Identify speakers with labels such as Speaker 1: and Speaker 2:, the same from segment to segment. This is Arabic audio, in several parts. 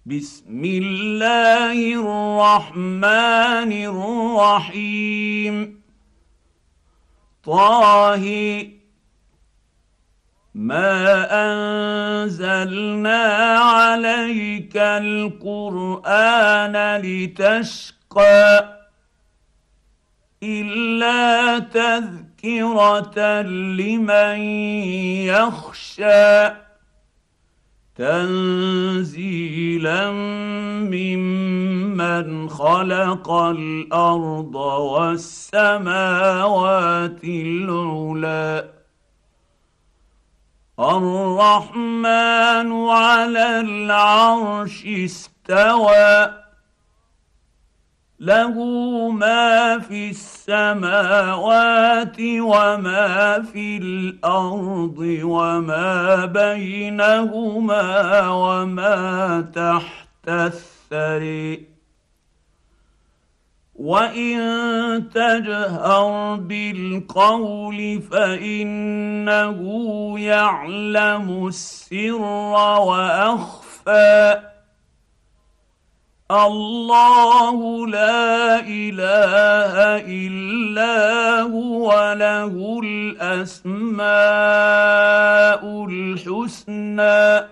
Speaker 1: بسم الله الرحمن الرحيم. طه. ما انزلنا عليك القران لتشقى الا تذكره لمن يخشى تنزيلا ممن خلق الارض والسماوات العلى. الرحمن على العرش استوى له ما في السماوات وما في الارض وما بينهما وما تحت الثري. وان تجهر بالقول فانه يعلم السر واخفى. الله لا اله الا هو له الاسماء الحسنى.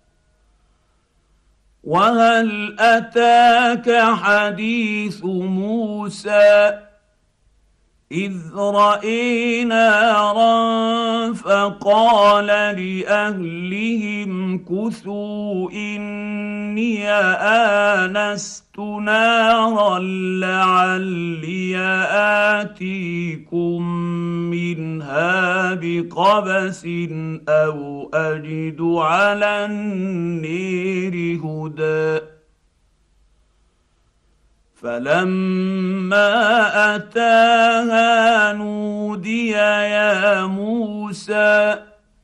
Speaker 1: وهل اتاك حديث موسى إذ رأي نارا فقال لأهلهم كثوا إني آنست نارا لعلي آتيكم منها بقبس أو أجد على النير هدى. فلما اتاها نودي يا موسى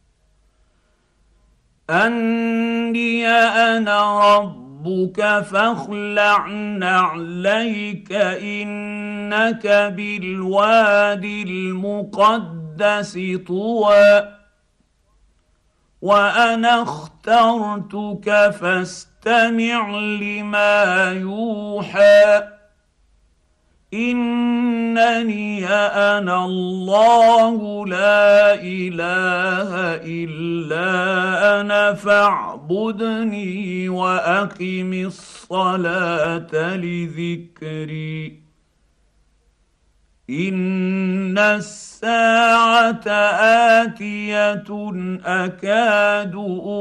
Speaker 1: اني انا ربك فاخلع نعليك انك بالوادي المقدس طوى وانا اخترتك فاستمع لما يوحى. انني انا الله لا اله الا انا فاعبدني واقم الصلاه لذكري. ان الساعه اتيه اكاد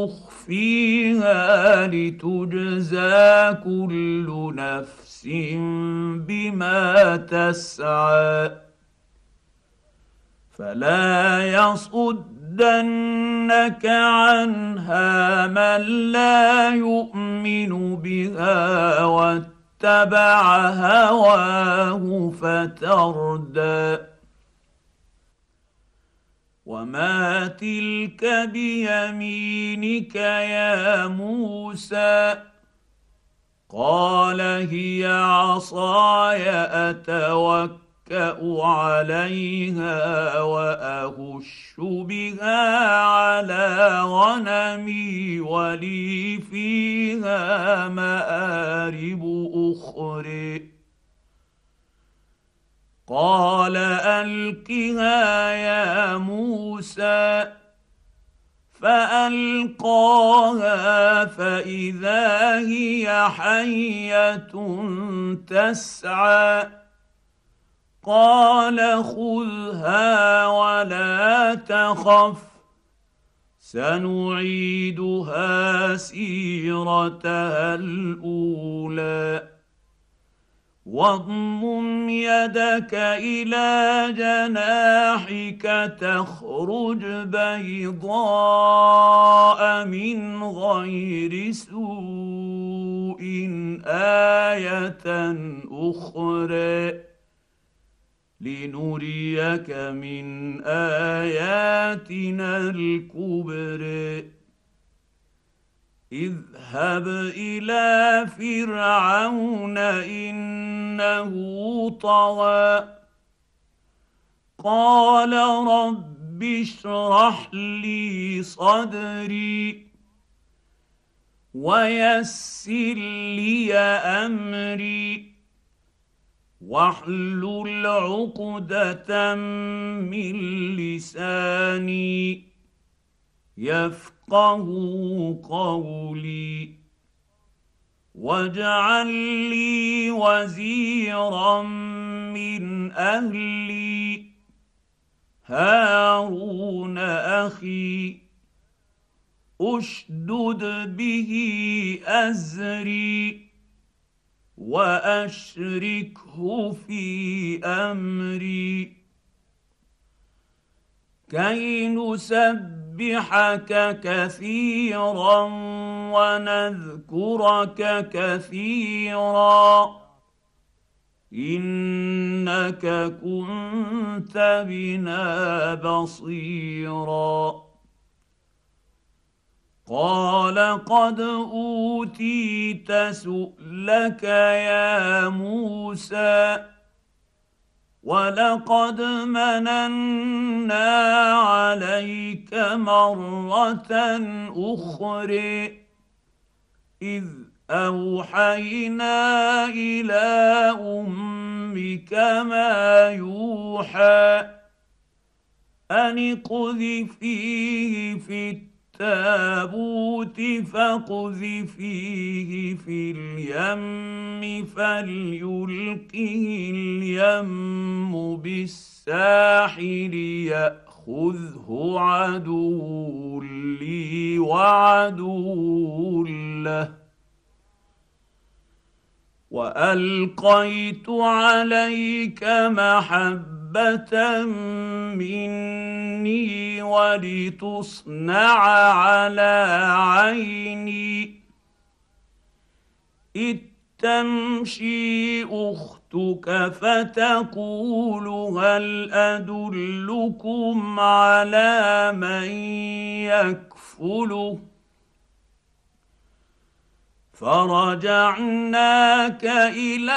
Speaker 1: اخفيها لتجزى كل نفس بما تسعى. فلا يصدنك عنها من لا يؤمن بها واتبع هواه فتردى. وما تلك بيمينك يا موسى قال هي عصاي اتوكا عليها واهش بها على غنمي ولي فيها مآرب اخرى. قال القها يا موسى فالقاها فاذا هي حيه تسعى. قال خذها ولا تخف سنعيدها سيرتها الاولى. واضمم يدك الى جناحك تخرج بيضاء من غير سوء ايه اخرى لنريك من اياتنا الكبرى. اذهب الى فرعون انه طغى قال رب اشرح لي صدري ويسر لي امري واحلل عقدة من لساني يفقه قولي واجعل لي وزيرا من اهلي هارون اخي اشدد به ازري واشركه في امري كي نسبحك كثيرا ونذكرك كثيرا انك كنت بنا بصيرا قال قد اوتيت سؤلك يا موسى ولقد مننا عليك مره اخرى اذ اوحينا الى امك ما يوحى ان اقذفيه في التابوت فاقذفيه في اليم فليلقه اليم بالساحل ياخذه عدو لي وعدو له والقيت عليك محبه مني ولتصنع على عيني اذ تمشي اختك فتقول هل ادلكم على من يكفله فرجعناك الى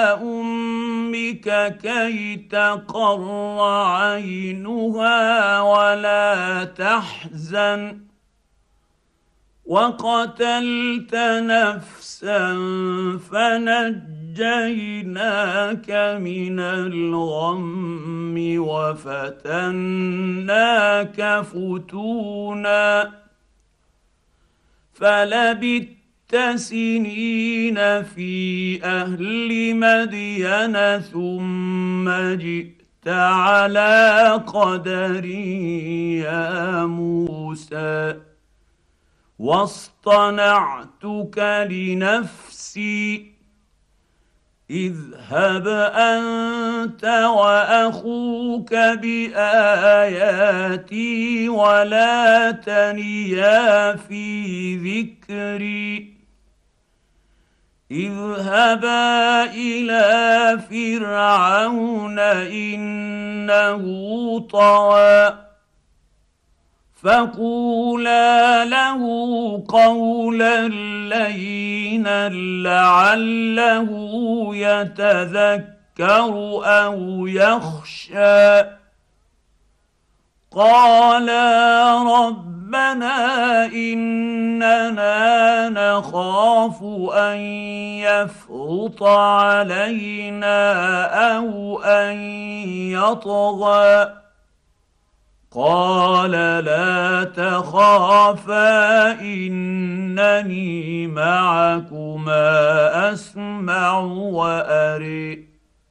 Speaker 1: امك كي تقر عينها ولا تحزن وقتلت نفسا فنجيناك من الغم وفتناك فتونا فلبثت سنين في اهل مدين ثم جئت على قدر يا موسى واصطنعتك لنفسي اذهب انت واخوك باياتي ولا تنيا في ذكري اذهبا الى فرعون انه طغى فقولا له قولا لينا لعله يتذكر او يخشى قالا ربنا اننا نخاف ان يفرط علينا او ان يطغى قال لا تخافا انني معكما اسمع واري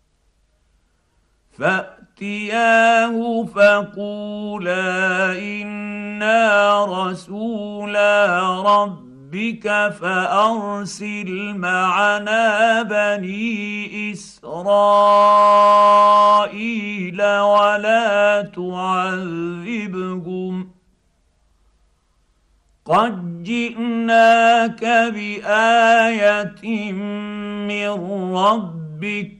Speaker 1: فاتياه فقولا انا رسولا ربك فارسل معنا بني اسرائيل ولا تعذبهم قد جئناك بايه من ربك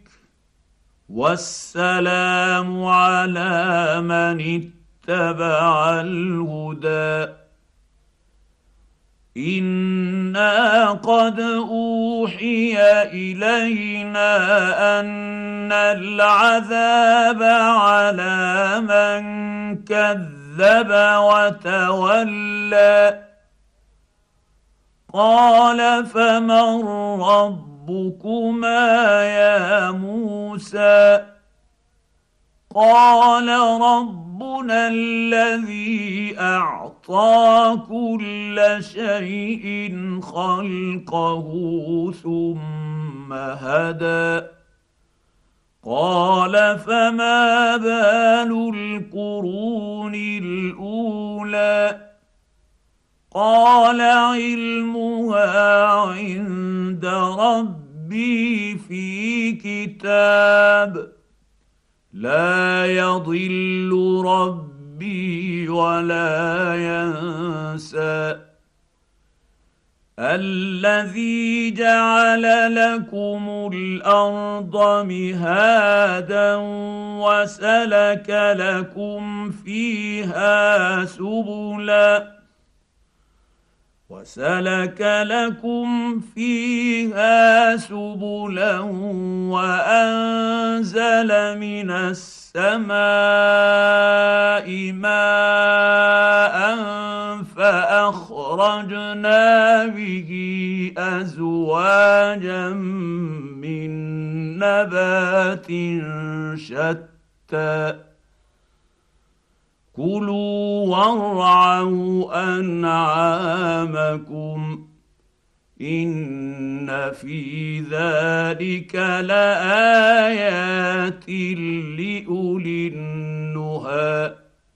Speaker 1: والسلام على من اتبع الهدى انا قد اوحي الينا ان العذاب على من كذب وتولى قال فمن ربكما يا موسى قال ربنا الذي اعطى كل شيء خلقه ثم هدى قال فما بال القرون الاولى قال علمها عند ربي في كتاب لا يضل ربي ولا ينسى الذي جعل لكم الارض مهادا وسلك لكم فيها سبلا وأنزل من السماء ماء فأخرجنا به أزواجا من نبات شتى كلوا وارعوا أنعامكم إن في ذلك لآيات لأولي النهى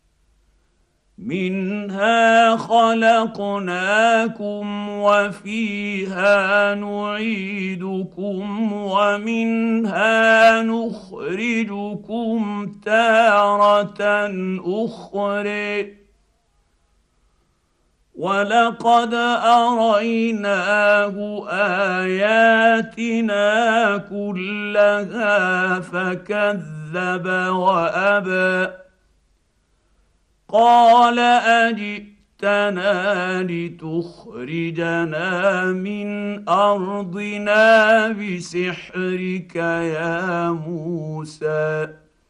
Speaker 1: منها خلقناكم وفيها نعيدكم ومنها نخرجكم تارة أخرى ولقد أريناه آياتنا كلها فكذب وأبى قال أجئتنا لتخرجنا من أرضنا بسحرك يا موسى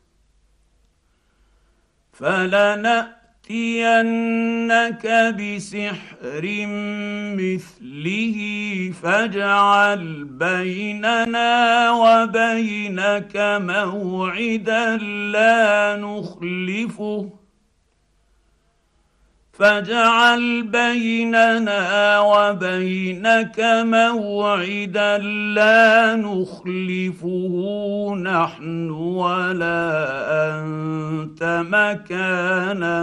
Speaker 1: فلنأتينك بسحر مثله فاجعل بيننا وبينك موعدا لا نخلفه نحن ولا أنت مكانا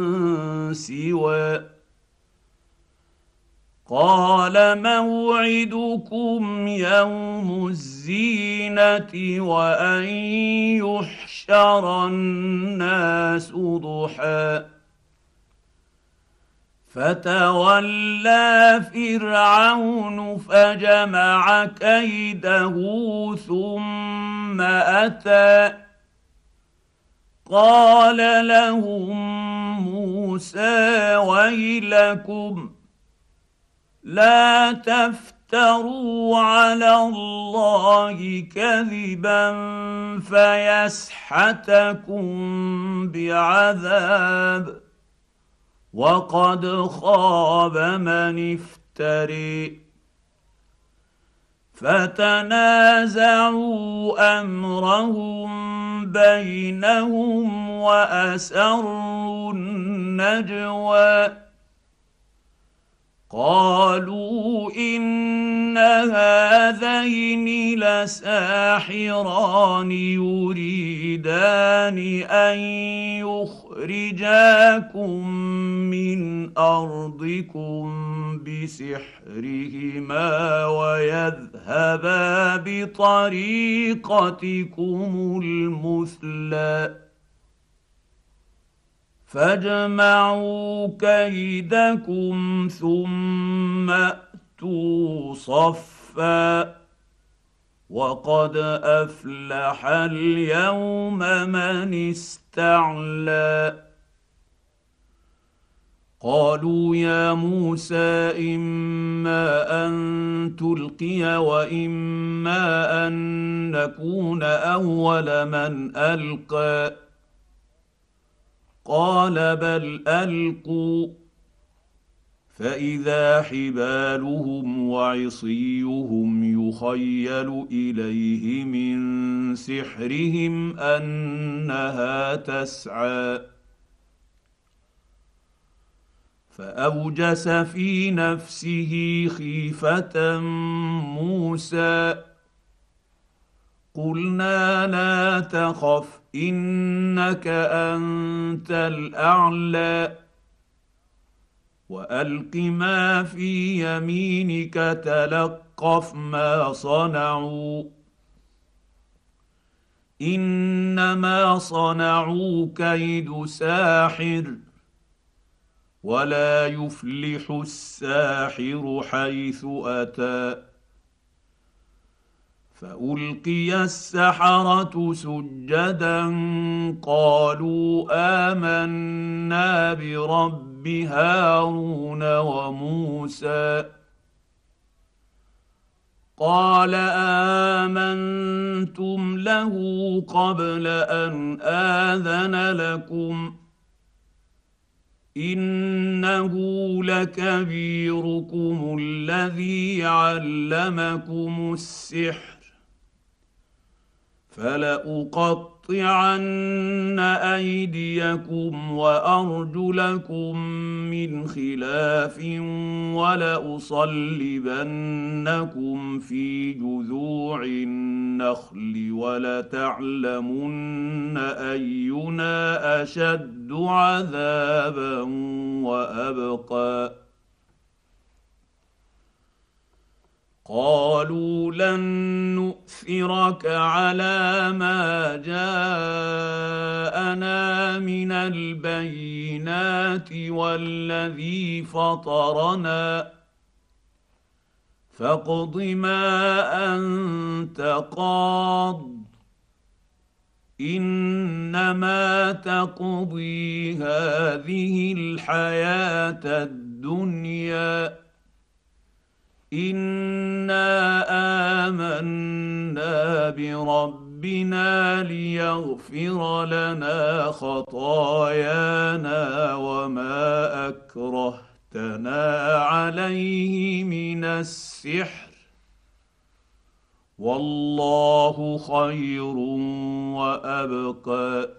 Speaker 1: سوى قال موعدكم يوم الزينة وأن يحشر الناس ضحى فتولى فرعون فجمع كيده ثم أتى قال لهم موسى ويلكم لا تفتروا على الله كذبا فيسحتكم بعذاب وقد خاب من افتري فتنازعوا امرهم بينهم واسروا النجوى قالوا ان هذين لساحران يريدان ان يخرجاكم من ارضكم بسحرهما ويذهبا بطريقتكم المثلى فاجمعوا كيدكم ثم ائتوا صفا وقد افلح اليوم من استعلى قالوا يا موسى اما ان تلقي واما ان نكون اول من القى قال بل القوا فاذا حبالهم وعصيهم يخيل اليه من سحرهم انها تسعى فاوجس في نفسه خيفه موسى قلنا لا تخف انك انت الاعلى والق ما في يمينك تلقف ما صنعوا انما صنعوا كيد ساحر ولا يفلح الساحر حيث اتى فالقي السحره سجدا قالوا امنا برب هارون وموسى قال امنتم له قبل ان اذن لكم انه لكبيركم الذي علمكم السحر فلاقطعن ايديكم وارجلكم من خلاف ولاصلبنكم في جذوع النخل ولتعلمن اينا اشد عذابا وابقى قالوا لن نؤثرك على ما جاءنا من البينات والذي فطرنا فاقض ما انت قاض انما تقضي هذه الحياه الدنيا انا امنا بربنا ليغفر لنا خطايانا وما اكرهتنا عليه من السحر والله خير وابقى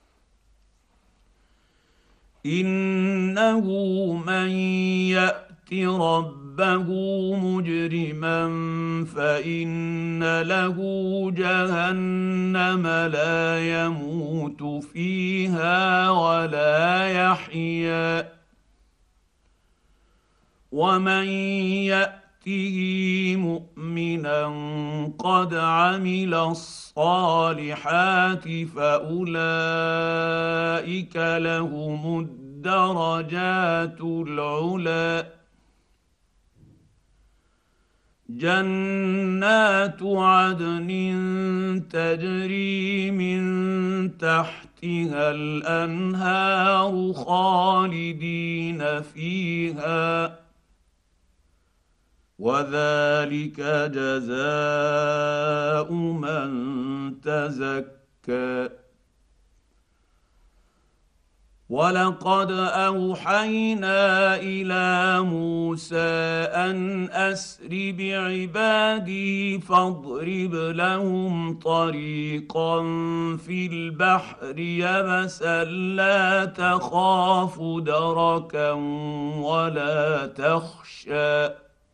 Speaker 1: انه من يات ربه مجرما فان له جهنم لا يموت فيها ولا يحيا ومن ياته مؤمنا قد عمل الصالحات فاولئك لهم الدرجات العلى جنات عدن تجري من تحتها الانهار خالدين فيها وذلك جزاء من تزكى ولقد اوحينا الى موسى ان اسر بعبادي فاضرب لهم طريقا في البحر يبسا لا تخاف دركا ولا تخشى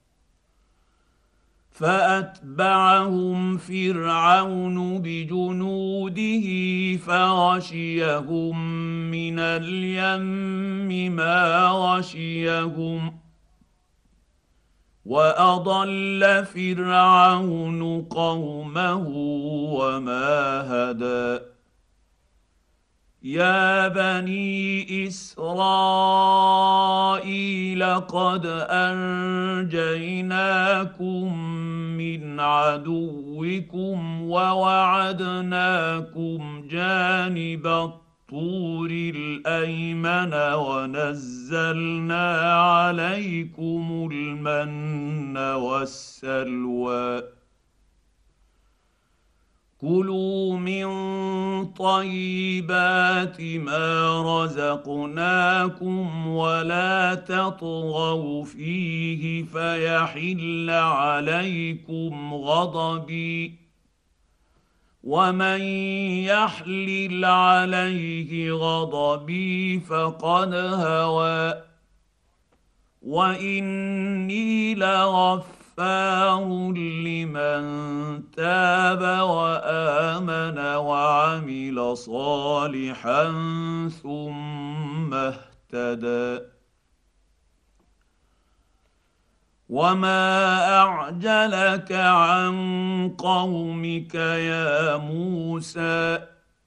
Speaker 1: فاتبعهم فرعون بجنوده فغشيهم من اليم ما غشيهم واضل فرعون قومه وما هدى يا بني اسرائيل قد انجيناكم من عدوكم ووعدناكم جانب الطور الايمن ونزلنا عليكم المن والسلوى كلوا من طيبات ما رزقناكم ولا تطغوا فيه فيحل عليكم غضبي ومن يحلل عليه غضبي فقد هوى واني لغفار لمن تاب وامن وعمل صالحا ثم اهتدى وما اعجلك عن قومك يا موسى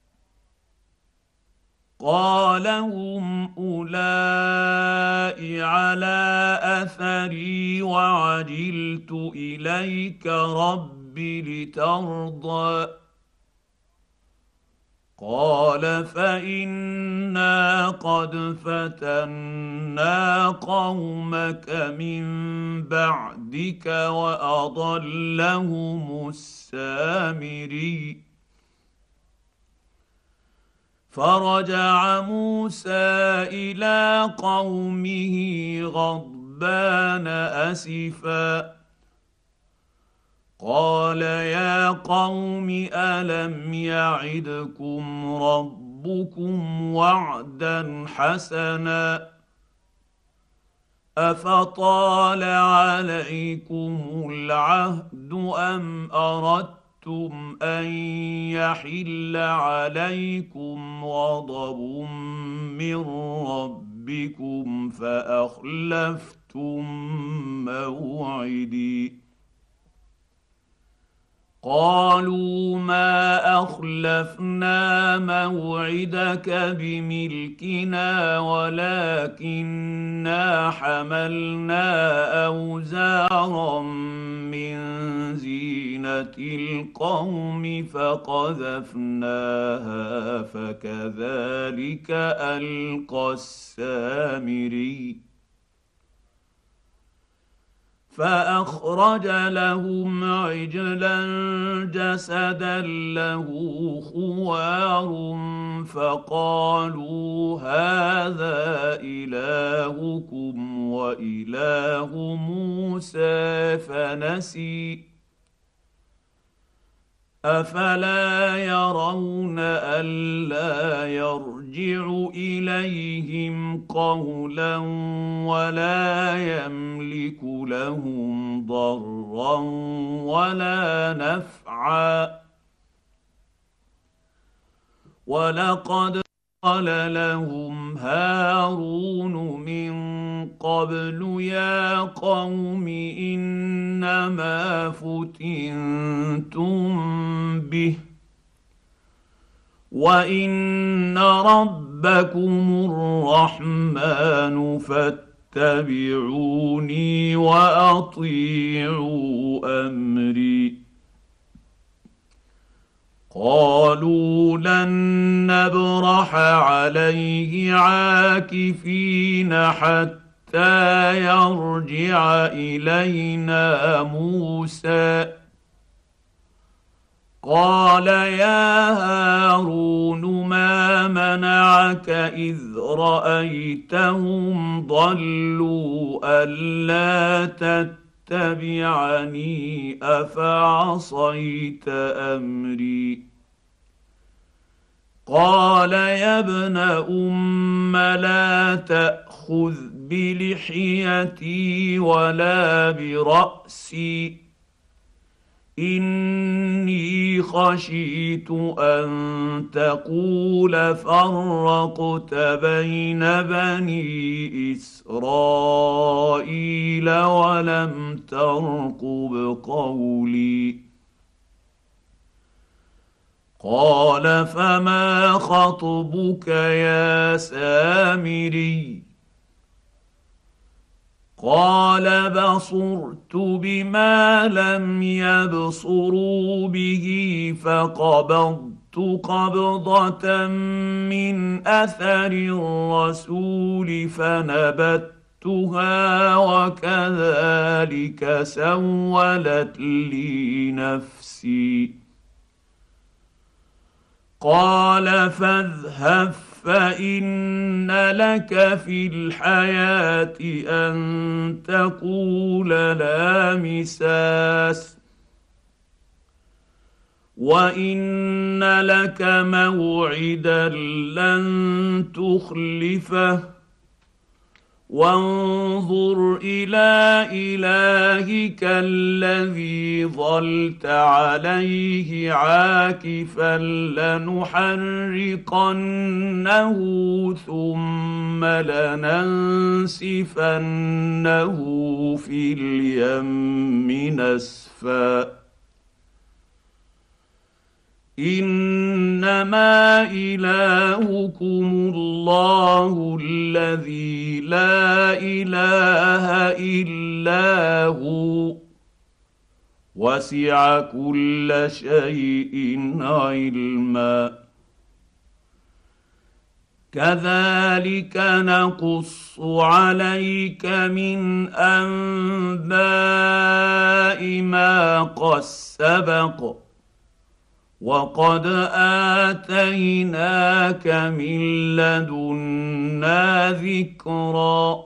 Speaker 1: قال هم اولئك على اثري وعجلت اليك رب لترضى قال فانا قد فتنا قومك من بعدك واضلهم السامري فرجع موسى الى قومه غضبان اسفا قال يا قوم الم يعدكم ربكم وعدا حسنا افطال عليكم العهد ام اردتم ان يحل عليكم غضب من ربكم فاخلفتم موعدي قالوا ما اخلفنا موعدك بملكنا ولكنا حملنا اوزارا من زينه القوم فقذفناها فكذلك القى السامري فاخرج لهم عجلا جسدا له خوار فقالوا هذا الهكم واله موسى فنسي افلا يرون الا يرجع اليهم قولا ولا يملك لهم ضرا ولا نفعا ولقد قال لهم هارون من قبل يا قوم انما فتنتم به وان ربكم الرحمن فاتبعوني واطيعوا امري قالوا لن نبرح عليه عاكفين حتى يرجع الينا موسى قال يا هارون ما منعك اذ رايتهم ضلوا الا تتبعني افعصيت امري قال يا ابن لا تاخذ بلحيتي ولا براسي اني خشيت ان تقول فرقت بين بني اسرائيل ولم ترقب قولي قال فما خطبك يا سامري قال بصرت بما لم يبصروا به فقبضت قبضة من اثر الرسول فنبذتها وكذلك سولت لي نفسي قال فاذهب فان لك في الحياه ان تقول لا مساس وان لك موعدا لن تخلفه وانظر الى الهك الذي ظلت عليه عاكفا لنحرقنه ثم لننسفنه في اليم نسفا انما الهكم الله الذي لا اله الا هو وسع كل شيء علما كذلك نقص عليك من انباء ما قد سبق وقد اتيناك من لدنا ذكرا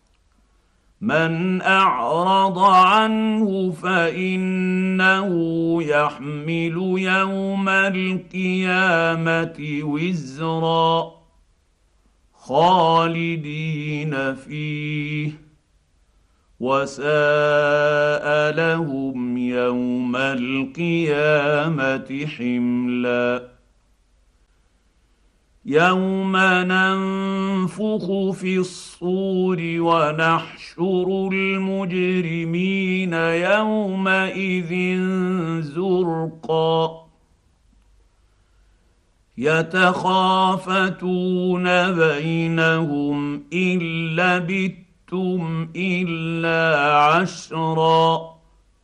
Speaker 1: من اعرض عنه فانه يحمل يوم القيامه وزرا خالدين فيه وساء لهم يوم القيامه حملا يوم ننفخ في الصور ونحشر المجرمين يومئذ زرقا يتخافتون بينهم ان لبثتم الا عشرا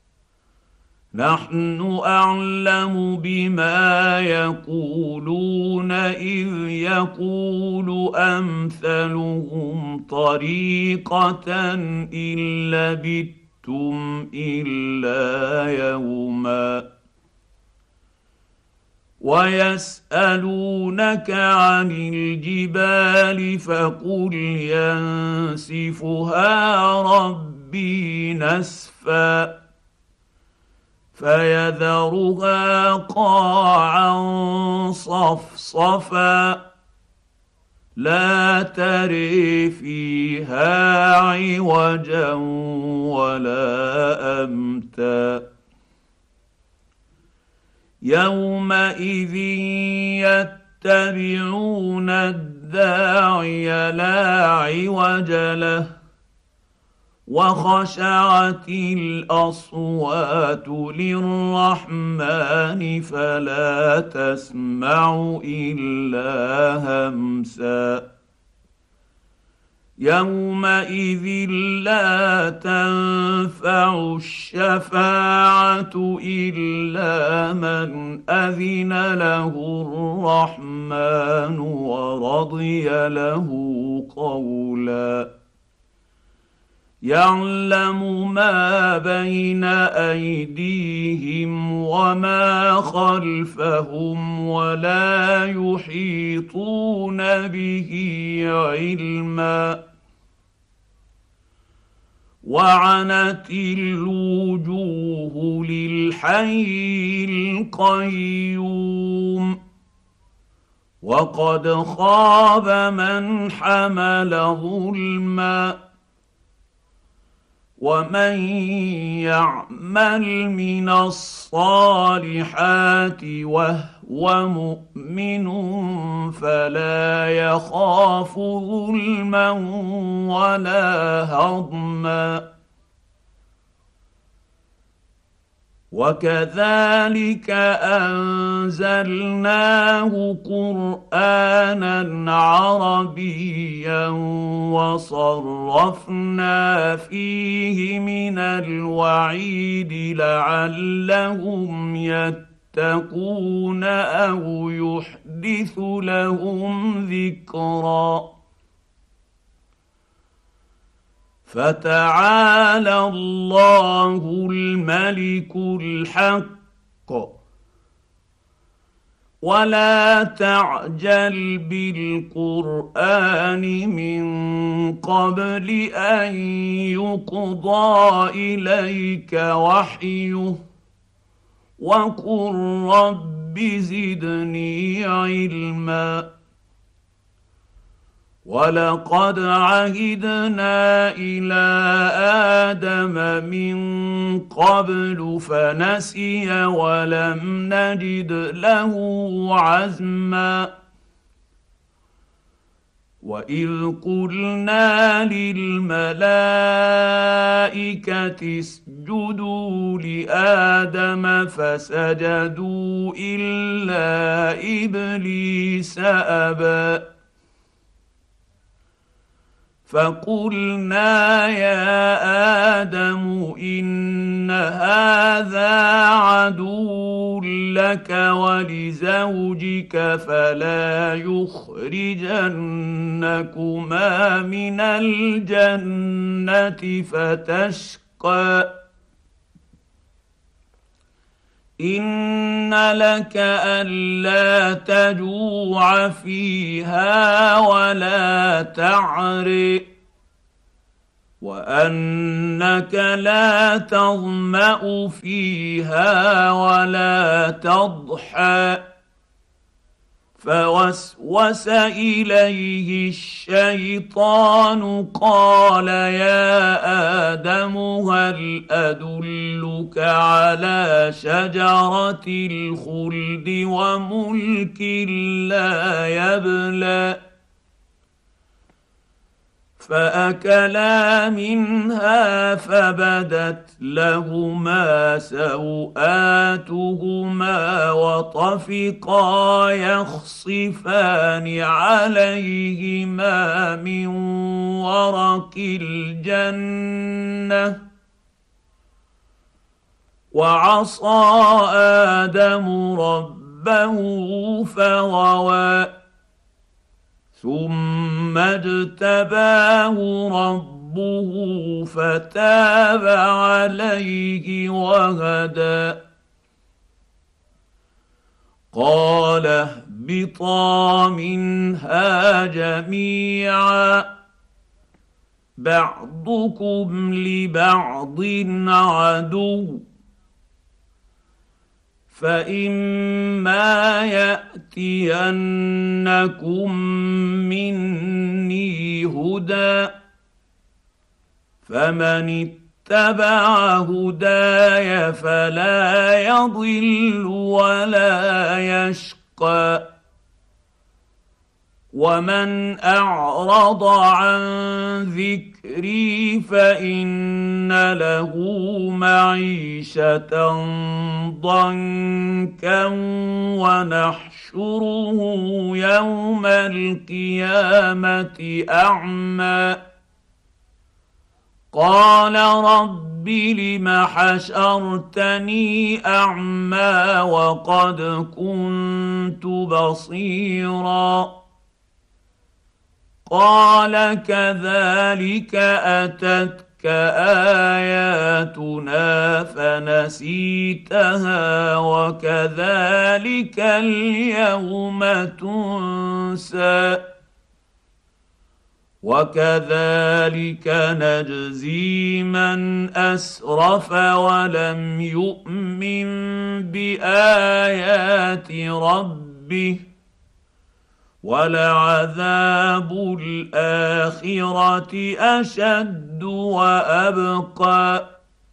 Speaker 1: نحن اعلم بما يقولون اذ يقول امثلهم طريقه ان لبثتم الا يوما ويسالونك عن الجبال فقل ينسفها ربي نسفا فيذرها قاعا صفصفا لا تري فيها عوجا ولا امتا يومئذ يتبعون الداعي لا عوج له وخشعت الاصوات للرحمن فلا تسمع الا همسا يومئذ لا تنفع الشفاعه الا من اذن له الرحمن ورضي له قولا يعلم ما بين ايديهم وما خلفهم ولا يحيطون به علما وعنت الوجوه للحي القيوم وقد خاب من حمل ظلما ومن يعمل من الصالحات وهو مؤمن فلا يخاف ظلما ولا هضما وكذلك انزلناه قرانا عربيا وصرفنا فيه من الوعيد لعلهم يتقون او يحدث لهم ذكرا فتعالى الله الملك الحق ولا تعجل بالقران من قبل ان يقضى اليك وحيه وقل رب زدني علما ولقد عهدنا الى ادم من قبل فنسي ولم نجد له عزما واذ قلنا للملائكه اسجدوا لادم فسجدوا الا ابليس ابى فقلنا يا ادم ان هذا عدو لك ولزوجك فلا يخرجنكما من الجنه فتشقى ان لك الا تجوع فيها ولا تعري وانك لا تظما فيها ولا تضحى فوسوس اليه الشيطان قال يا ادم هل ادلك على شجره الخلد وملك لا يبلى فاكلا منها فبدت لهما سوآتهما وطفقا يخصفان عليهما من ورق الجنه وعصى ادم ربه فغوى ثم اجتباه ربه فتاب عليه وهدى قال اهبطا منها جميعا بعضكم لبعض عدو فإما يأتينكم مني هدى فمن اتبع هداي فلا يضل ولا يشقى ومن اعرض عن ذكري فان له معيشه ضنكا ونحشره يوم القيامه اعمى قال رب لم حشرتني اعمى وقد كنت بصيرا قال كذلك اتتك اياتنا فنسيتها وكذلك اليوم تنسى وكذلك نجزي من اسرف ولم يؤمن بايات ربه ولعذاب الاخره اشد وابقى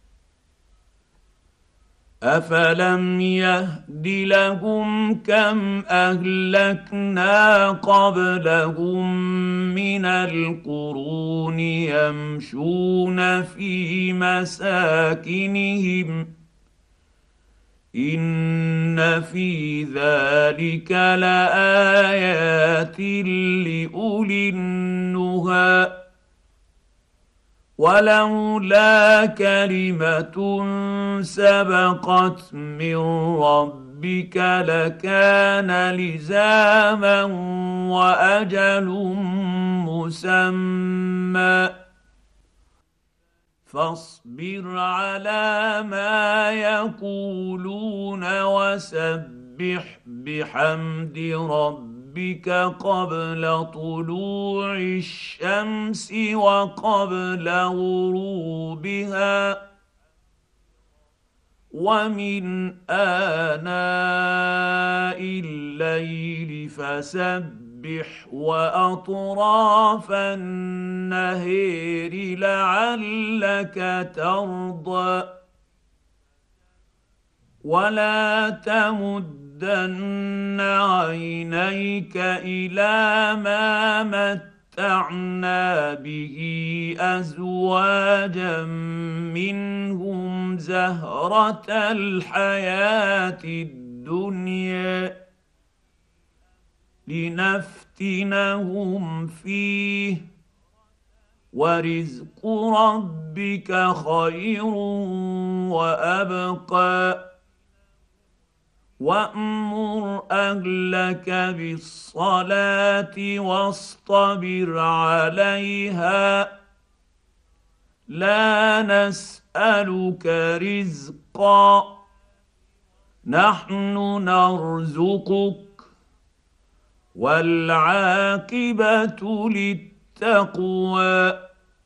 Speaker 1: افلم يهد لهم كم اهلكنا قبلهم من القرون يمشون في مساكنهم ان في ذلك لايات لاولي النهى ولولا كلمه سبقت من ربك لكان لزاما واجل مسمى فاصبر على ما يقولون وسبح بحمد ربك قبل طلوع الشمس وقبل غروبها ومن آناء الليل فسبح وأطراف النهير لعلك ترضى ولا تمدن عينيك إلى ما متعنا به أزواجا منهم زهرة الحياة الدنيا لنفتنهم فيه ورزق ربك خير وأبقى وأمر أهلك بالصلاة واصطبر عليها لا نسألك رزقا نحن نرزقك والعاقبة للتقوى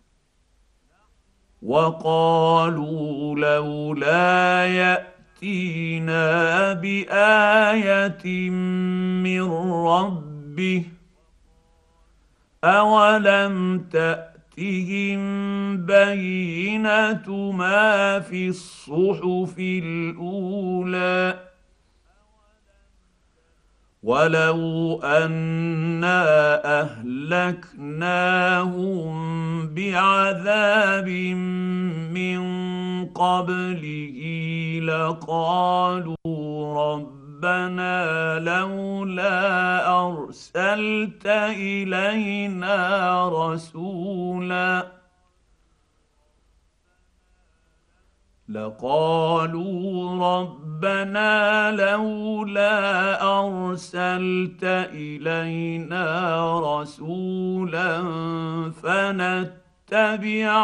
Speaker 1: وقالوا لولا يأتينا بآية من ربه أولم تأتهم بينة ما في الصحف الأولى ولو أنا أهلكناهم بعذاب من قبله لقالوا ربنا لولا أرسلت إلينا رسولا فنتبع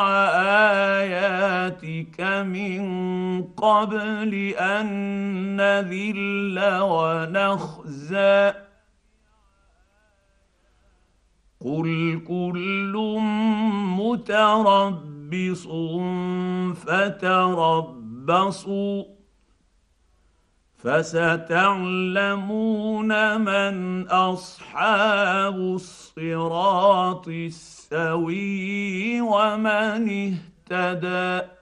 Speaker 1: آياتك من قبل أن نذل ونخزى قل كل متربص فتربصوا فستعلمون من أصحاب الصراط السوي ومن اهتدى